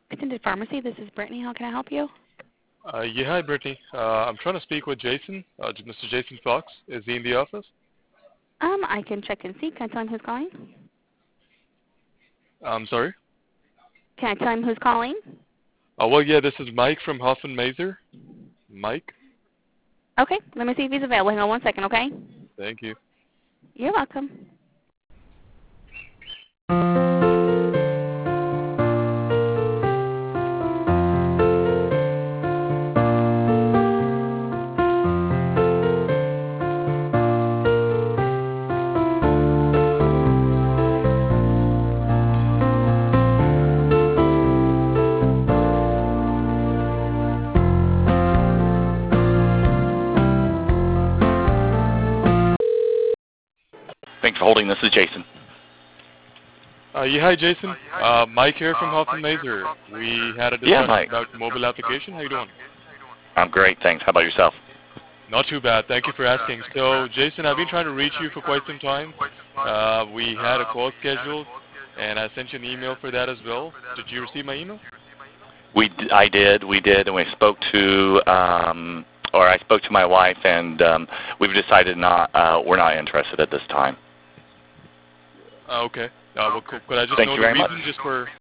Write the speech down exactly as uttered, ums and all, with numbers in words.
Extended Pharmacy, this is Brittany. How can I help you? Uh, yeah, hi, Brittany. Uh, I'm trying to speak with Jason, uh, Mister Jason Fox. Is he in the office? Um, I can check and see. Can I tell him who's calling? I'm sorry? Can I tell him who's calling? Uh, well, yeah, this is Mike from Hoffman Mazer. Mike? Okay, let me see if he's available. Hang on one second, okay? Thank you. You're welcome. Thanks for holding. This is Jason. Uh, yeah, hi, Jason. Uh, Mike here from Hoffman Mazer. We had a discussion Yeah, Mike. about mobile application. How you doing? I'm great, thanks. How about yourself? Not too bad. Thank you for asking. So, Jason, I've been trying to reach you for quite some time. Uh, we had a call scheduled, and I sent you an email for that as well. Did you receive my email? We, d- I did, we did, and we spoke to, um, or I spoke to my wife, and um, we've decided not, uh, we're not interested at this time. Uh, okay. Uh, well, cool. Could I just Thank know you the very reason much. just for